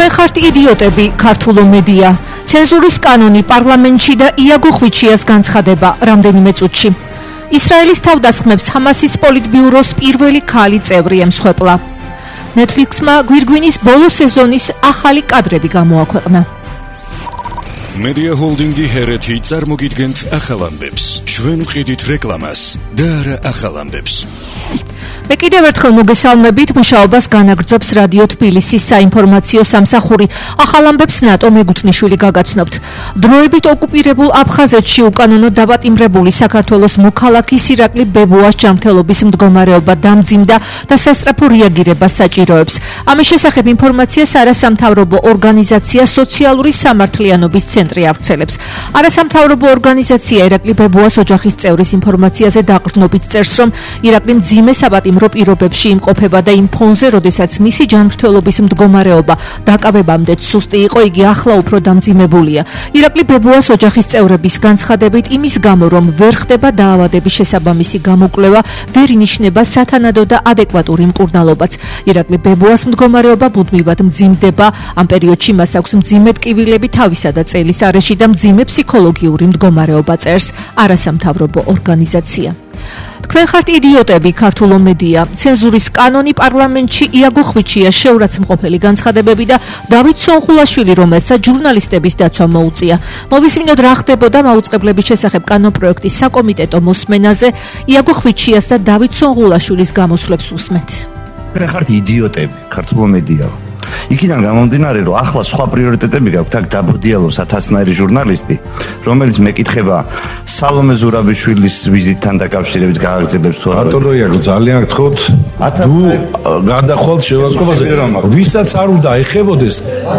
თქვენ ხართ იდიოტები, ქართულო მედია. ცენზურის კანონი პარლამენტში და იაგო ხვიჩიას განცხადება რამდენიმე წუთში. ისრაელის თავდასხმებს ჰამასის პოლიტბიუროს პირველი ქალი წევრი ემსხვერპლა. Netflix-მა გვირგვინის ბოლო სეზონის ახალი კადრები გამოაქვეყნა. Media Holding-ი ჰერეთი წარმოგიდგენთ ახალ ამბებს. ჩვენ ვყიდით რეკლამას და არა ახალ ამბებს. მე კიდევ ერთხელ მოგესალმებით, მუშაობას განაგრძობს რადიო თბილისის საინფორმაციო სამსახური. ახალ ამბებს ნატო მეგუთნიშვილი გაგაცნობთ. დროებით ოკუპირებულ აფხაზეთში უკანონო დაპატიმრებული საქართველოს მოქალაქის ირაკლი ბებუას ჯანმრთელობის მდგომარეობა დამძიმდა და სასწრაფო რეაგირებას საჭიროებს. ამის შესახებ ინფორმაციას არასამთავრობო ორგანიზაცია სოციალური სამართლიანობის ცენტრი ავრცელებს. არასამთავრობო ორგანიზაცია ირაკლი ბებუას ოჯახის წევრის ინფორმაციაზე დაყრდნობით წერს, რომ ირაკლი მძიმე საპატიმრო პირობებში იმყოფება და იმ ფონზე, როდესაც მისი ჯანმრთელობის მდგომარეობა დაკავებამდე სუსტი იყო, იგი ახლა უფრო დამძიმებულია. ირაკლი ბებუას ოჯახის წევრების განცხადებით, იმის გამო, რომ ვერ ხდება დაავადების შესაბამისი გამოკვლევა, ვერ ინიშნება სათანადო და ადეკვატური მკურნალობაც. ირაკლი ბებუას მდგომარეობა მუდმივად მძიმდება. ამ პერიოდში მას აქვს მძიმე ტკივილები თავისა და წელის არეში და მძიმე ფსიქოლოგიური მდგომარეობა, წერს არასამთავრობო ორგანიზაცია. თქვენ ხართ იდიოტები, ქართულო მედია. ცენზურის კანონი პარლამენტში იაგო ხვიჩიას შეურაცხმყოფელი განცხადებები და დავით სონხულაშვილი, რომელსაც ჟურნალისტების დაცვა მოუწია. მოვისმინოთ რა ხდებოდა მაუწყებლების შესახებ კანონპროექტის საკომიტეტო მოსმენაზე. იაგო ხვიჩიას და დავით სონხულაშვილის გამოსვლებს უსმენთ. თქვენ ხართ იდიოტები, ქართულო მედია. იქიდან გამომდინარე, რომ ახლა სხვა პრიორიტეტები გაქვთ, აქ დაბოდიალობს 1000-ნაირი ჟურნალისტი, რომელიც მეკითხება სალომე ზურაბიშვილის ვიზიტთან დაკავშირებით გააგრძელებს თუ არა. ატოროიაგო ძალიან გთხოვთ, გადახვალთ შევაწყობაზე, ვისაც არ უნდა ეხებოდეს,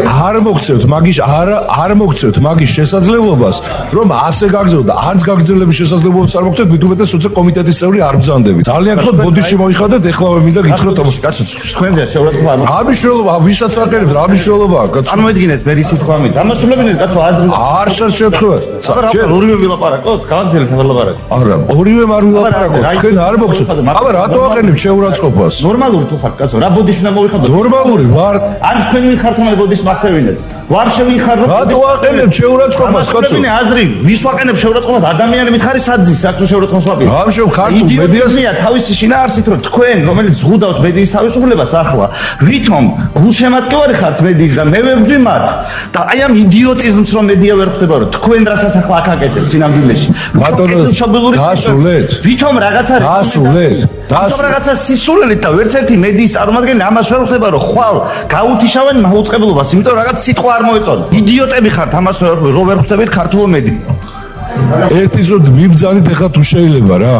არ მოგცევთ მაგის შესაძლებლობას, რომ ასე გაგრძელოთ და არც გაგრძელების შესაძლებლობას არ მოგცევთ, მით უმეტეს როცა კომიტეტის წევრი არ ბრძანდებით. ძალიან გთხოვთ, ბოდიში მოიხადეთ, ეხლავე მინდა გითხრათ ამას. კაცო, თქვენზე შეურაცხყოფა რა მნიშვნელობა, ვისაც აყენებთ, რა მნიშვნელობაა, კაცო? წარმოიდგინეთ მე რისი თქვა მით. ამასულებინეთ, კაცო, აზრი. არ შეხვდათ. ორივე ვილაპარაკოთ, გავაგრძელეთ ვილაპარაკოთ. არა, ორივე არ ვილაპარაკოთ. თქვენ არ მოგცეთ. აბა რატო აყენებთ შეურაცხყოფას? ნორმალური თუ ხართ, კაცო, რა ბოდიში უნდა მოიხადოთ? ნორმალური ვარ. არ თქვენ ვიხართ ამ ბოდიშს მახტევინეთ. ვარ შევიხარდოთ. რატო აყენებთ შეურაცხყოფას, კაცო? ამასულებინე აზრი, ვის ვაყენებ შეურაცხყოფას? ადამიანი მითხარი საძის, საქმე შეურაცხყოფას ვაპირებ. რა შევ ქართულ მედიას თავისი შინაარსით, რომ თქვენ, რომელიც ზღუდავთ მედიის თავისუფლებას ახლა, ვითომ გულშემატკივარი ხართ მედიის და მე ვებძვი მათ და აი ამ იდიოტიზმს რომ მედია ვერ ხვდება, რომ თქვენ რასაც ახლა აქ აკეთებთ სინამდვილეში. ბატონო, დასრულეთ. ვითომ რაღაც არის. დასრულეთ. ვითომ რაღაცა სისულელით და ვერც ერთი მედიის წარმომადგენელი ამას ვერ ხვდება, რომ ხვალ გაუთიშავენ მაუწყებლობას, იმიტომ რომ რაღაც სიტყვა არ მოეწონა. იდიოტები ხართ, ამას ვერ ხვდებით ქართულო მედია. ერთი ზოდ მიბძანით ეხლა თუ შეიძლება რა.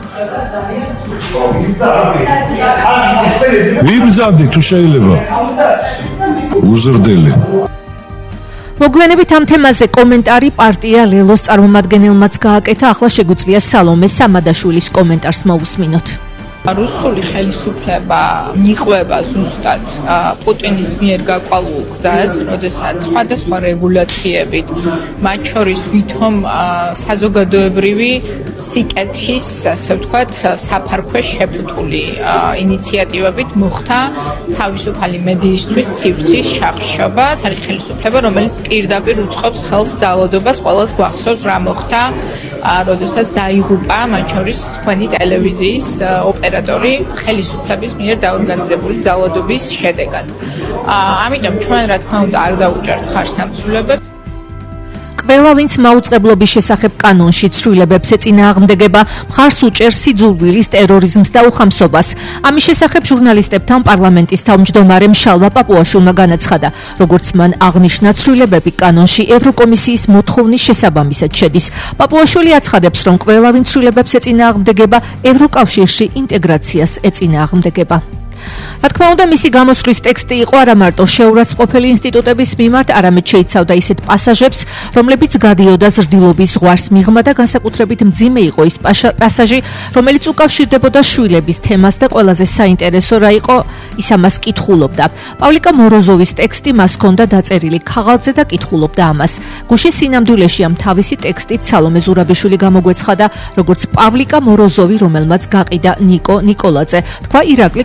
ვიბზანდი თუ შეიძლება. უზრდელი. მოგვიანებით ამ თემაზე კომენტარი პარტია ლელოს წარმომადგენელმაც გააკეთა, ახლა შეგვიძლია სალომე სამადაშვილის კომენტარს მოусმინოთ. რუსული ხელისუფლება მიყვება ზუსტად პუტინის მიერ გაკვალულ გზას, როდესაც სხვადასხვა რეგულაციებით, მათ შორის ვითომ საზოგადოებრივი სიკეთის, ასე ვთქვათ, საფარქვეშ შეფუთული ინიციატივებით მოხდა თავისუფალი მედიისთვის სივრცის შახშობა. ეს არის ხელისუფლება, რომელიც პირდაპირ უწყობს ხელს ძალადობას. ყველას გვახსოვს რა მოხდა, როდესაც დაიღუპა მათ შორის თქვენი ტელევიზიის ოპერატორი ხელისუფლების მიერ დაორგანიზებული ძალადობის შედეგად. ამიტომ ჩვენ რა თქმა უნდა არ დაუჭერთ ხარს სამცველებებს. ყველა ვინც მაუწყებლობის შესახებ კანონში ცვლილებებს ეწინააღმდეგება, მხარს უჭერს სიძულვილის, ტერორიზმს და უხამსობას. ამის შესახებ ჟურნალისტებთან პარლამენტის თავმჯდომარემ შალვა პაპუაშვილმა განაცხადა, როგორც მან აღნიშნა, ცვლილებები კანონში ევროკომისიის მოთხოვნის შესაბამისად შედის. პაპუაშვილი აცხადებს, რომ ყველა ვინც ცვლილებებს ეწინააღმდეგება, ევროკავშირში ინტეგრაციას ეწინააღმდეგება. რა თქმა უნდა, მისი გამოსვლის ტექსტი იყო არა მარტო შეურაცხყოფელი ინსტიტუტების მიმართ, არამედ შეიცავდა ისეთ პასაჟებს, რომლებიც გადიოდა ზრდილობის ზღვარს მიღმა და განსაკუთრებით მძიმე იყო ის პასაჟი, რომელიც უკავშირდებოდა შვილების თემას და ყველაზე საინტერესო რა იყო, ის ამას კითხულობდა. პავლიკა მოროზოვის ტექსტი მას ჰქონდა დაწერილი ქაღალდზე და კითხულობდა ამას. გუშინ სინამდვილეში ამ თავისი ტექსტით სალომე ზურაბიშვილი გამოგვეცხადა, როგორც პავლიკა მოროზოვი, რომელმაც გაყიდა ნიკო ნიკოლაძე. თქვა ირაკლი კობახი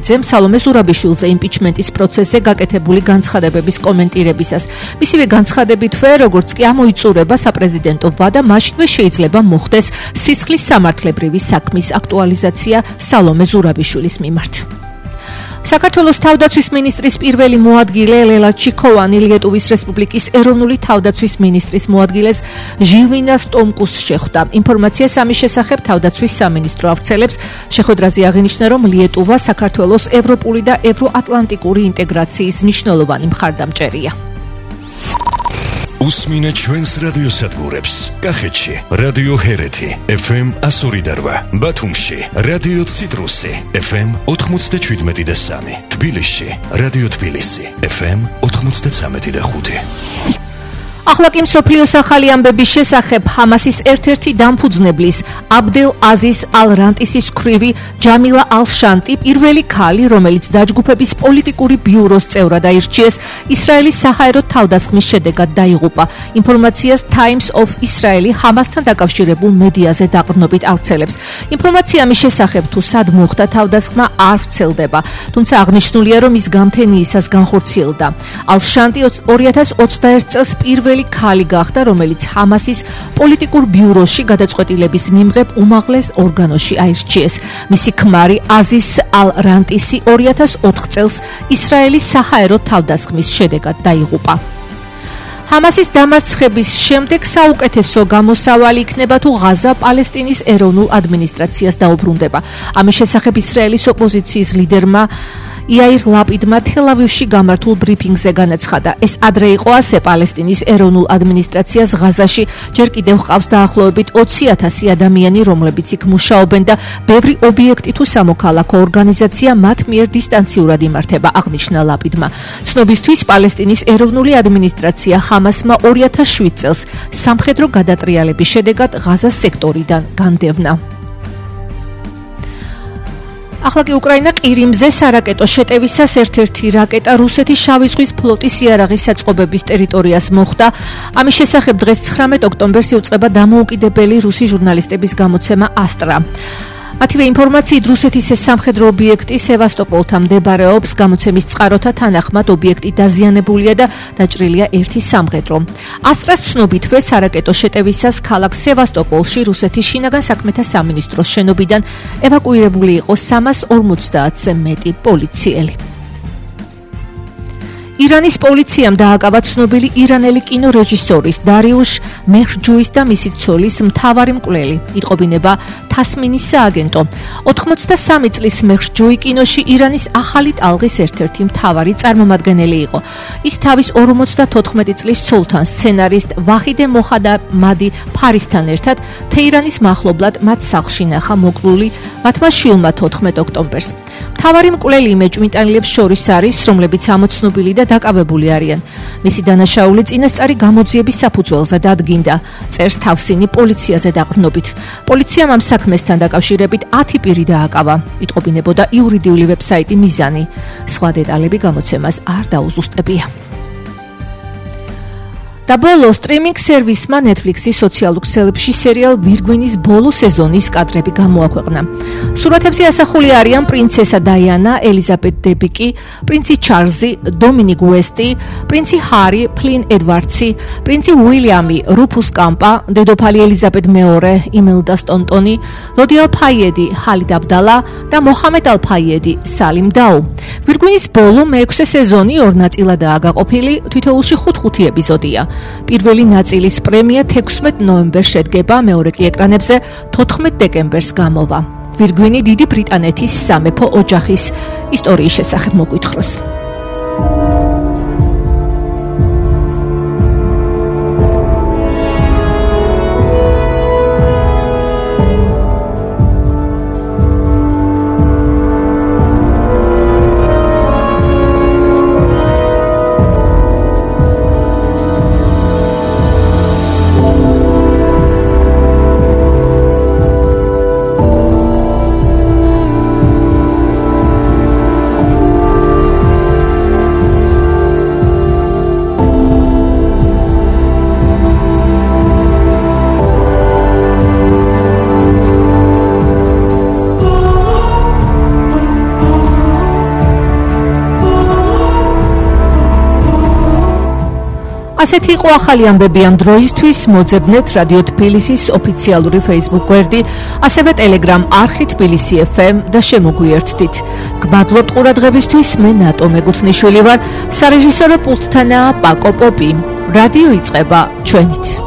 აბაშიძემ სალომე ზურაბიშვილზე იმპიჩმენტის პროცესზე გაკეთებული განცხადებების კომენტირებისას. მისივე განცხადებითვე, როგორც კი ამოიწურება საპრეზიდენტო ვადა, მაშინვე შეიძლება მოხდეს სისხლის სამართლებრივი საქმის აქტუალიზაცია სალომე ზურაბიშვილის მიმართ. საქართველოს თავდაცვის მინისტრის პირველი მოადგილე ლელა ჩიქოვანი ლიეტუვის რესპუბლიკის ეროვნული თავდაცვის მინისტრის მოადგილეს ჟილვინას ტომკუს შეხვდა. ინფორმაციას ამის შესახებ თავდაცვის სამინისტრო ავრცელებს. შეხვედრაზე აღინიშნა, რომ ლიეტუვა საქართველოს ევროპული და ევროატლანტიკური ინტეგრაციის მნიშვნელოვანი მხარდამჭერია. უსმინე ჩვენს რადიოსადგურებს. კახეთში რადიო ჰერეთი FM 102.8, ბათუმში რადიო ციტრუსი FM 97.3, თბილისში რადიო თბილისი FM 93.5. ახლა კი მსოფლიოს ახალი ამბების შესახებ. ჰამასის ერთ-ერთი დამფუძნებლის აბდელ აზიზ ალ-რანტისის ქვრივი ჯამილა ალ-შანტი პირველი ქალი, რომელიც დაჯგუფების პოლიტიკური ბიუროს წევრად აირჩიეს, ისრაელის საჰაერო თავდასხმის შედეგად დაიღუპა. ინფორმაციას Times of Israel ჰამასთან დაკავშირებულ მედიაზე დაყრდნობით ავრცელებს. ინფორმაცია ამის შესახებ, თუ სად მოხდა თავდასხმა, არ ვრცელდება, თუმცა აღნიშნულია, რომ ის გამთენიისას განხორციელდა. ალ-შანტი 2021 წელს პირველი ქალი გახდა, რომელიც ჰამასის პოლიტიკურ ბიუროში გადაწყვეტილების მიმღებ უმაღლეს ორგანოში აირჩიეს. მისი ქმარი აზიზ ალ-რანტისი 2004 წელს ისრაელის საჰაერო თავდასხმის შედეგად დაიღუპა. ჰამასის დამარცხების შემდეგ საუკეთესო გამოსავალი იქნება, თუ ღაზა პალესტინის ეროვნულ ადმინისტრაციას დაუბრუნდება. ამის შესახებ ისრაელის ოპოზიციის ლიდერმა იაირ ლაპიდმა თელ-ავივში გამართულ ბრიფინგზე განაცხადა. ეს ადრე იყო ასე. პალესტინის ეროვნულ ადმინისტრაციას ღაზაში ჯერ კიდევ ჰყავს დაახლოებით 20,000 ადამიანი, რომლებიც იქ მუშაობენ და ბევრი ობიექტი თუ სამოქალაქო ორგანიზაცია მათ მიერ დისტანციურად იმართება, აღნიშნა ლაპიდმა. ცნობისთვის, პალესტინის ეროვნული ადმინისტრაცია ჰამასმა 2007 წელს სამხედრო გადატრიალების შედეგად ღაზას სექტორიდან განდევნა. ახლა კი უკრაინა ყირიმზე სარაკეტო შეტევისას ერთ-ერთი რაკეტა რუსეთის შავი ზღვის ფლოტის იარაღის საწყობების ტერიტორიას მოხვდა. ამის შესახებ დღეს 19 ოქტომბერს იუწყება დამოუკიდებელი რუსი ჟურნალისტების გამოცემა ასტრა. მათივე ინფორმაციით, რუსეთის ეს სამხედრო ობიექტი სევასტოპოლთან მდებარეობს. გამოცემის წყაროთა თანახმად ობიექტი დაზიანებულია და დაჭრილია ერთი სამხედრო. ასტრას ცნობითვე, სარაკეტო შეტევისას ქალაქ სევასტოპოლში რუსეთის შინაგან საქმეთა სამინისტროს შენობიდან ევაკუირებული იყო 350-ზე მეტი პოლიციელი. ირანის პოლიციამ დააკავა ცნობილი ირანელი კინორეჟისორის დარიუშ მეჰრჯუის და მისი ცოლის მთავარი მკვლელი. იტყობინება თასმინის სააგენტო. 83 წლის მეჰრჯუი კინოში ირანის ახალი ტალღის ერთ-ერთი მთავარი წარმომადგენელი იყო. ის თავის 54 წლის ცოლთან, სცენარისტ ვაჰიდე მოჰადამადი ფარისთან ერთად თეირანის მახლობლად მათ სახლში ნახა მოკლული მათმა შვილმა 14 ოქტომბერს. მთავარი მკვლელი მეჭვმიტანილებს შორის არის, რომლებიც ამოცნობილი და დაკავებული არიან. მისი დანაშაული წინასწარი გამოძიების საფუძველზე დადგინდა, წერს თავსინი პოლიციაზე დაყრდნობით. პოლიციამ ამ საქმესთან დაკავშირებით 10 პირი დააკავა. იტყობინებოდა იურიდიული ვებსაიტი მიზანი. სხვა დეტალები გამოცემას არ დაუზუსტებია. და ბოლო სტრიმინგ სერვისმა Netflix-ის სოციალურ ქსელებში სერიალ ვირგვინის ბოლო სეზონის კადრები გამოაქვეყნა. სურათებზე ასახული არიან პრინცესა დაიანა, ელიზაბეთ დებიკი, პრინცი ჩარლზი, დომინიკ უესტი, პრინცი ჰარი, ფლინ ედვარდსი, პრინცი უილიამი, რუფუს კამპა, დედოფალი ელიზაბეთ მეორე, იმელდა სტონტონი, ლოდი ალ-ფაიედი, ჰალიდ აბდალა და მოჰამედ ალ-ფაიედი, სალიმ დაუ. ვირგვინის ბოლო მე-6 სეზონი ორ ნაწილადაა გაყოფილი, თითოეულში 5 ეპიზოდია. პირველი ნაწილის პრემია 16 ნოემბერს შედგება, მეორე კი ეკრანებზე 14 დეკემბერს გამოვა. ვირგვინი დიდი ბრიტანეთის სამეფო ოჯახის ისტორიის შესახებ მოგვითხროს. ასეთი იყო ახალი ამბები ამ დროისთვის. მოძებნეთ რადიო თბილისის ოფიციალური Facebook გვერდი, ასევე Telegram არხი თბილისი FM და შემოგვიერთდით. გმადლობთ ყურადღებისთვის. მე ნატო მეგუთნიშვილი ვარ. სარეჟისორო პულტთანაა პაკო პოპი. რადიო იწყება ჩვენით.